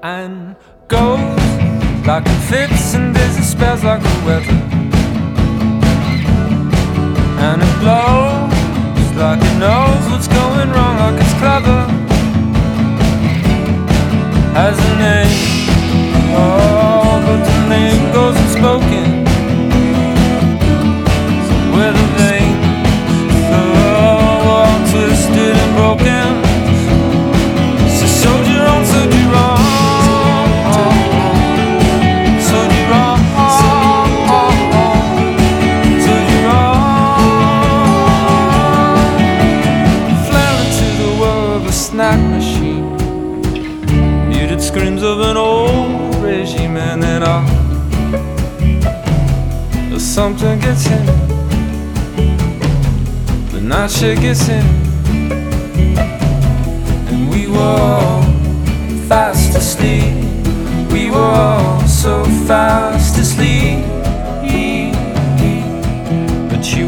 and goes like it fits and disappears like the weather, and it blows like it knows what's going wrong, like it's clever, has a name, oh, but the name goes unspoken, where the veins are all twisted and broken. So soldier on, soldier on, soldier on, soldier on, flare into the world of a snack machine, muted screams of an old regime, and then something gets in, the night shit gets in, and we were all fast asleep. We were all so fast asleep, but you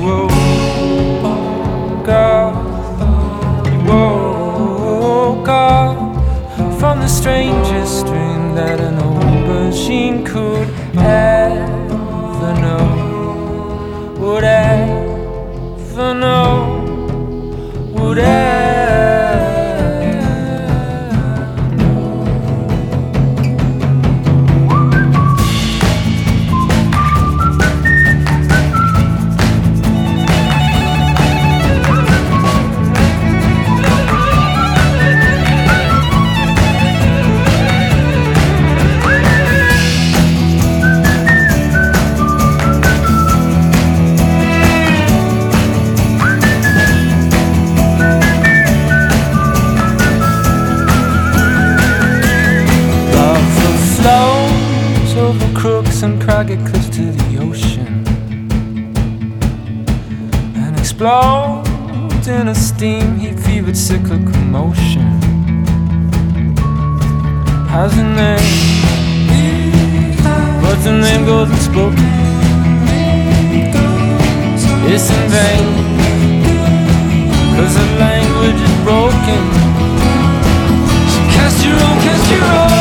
woke up, you woke up from the strangest dream that an old machine could ever know, would ever know, would ever. Crooks and craggy cliffs to the ocean, and explodes in a steam heat fevered cyclical motion. Has a name, but the name goes unspoken. It's in vain, 'cause the language is broken. So cast your own, cast your own.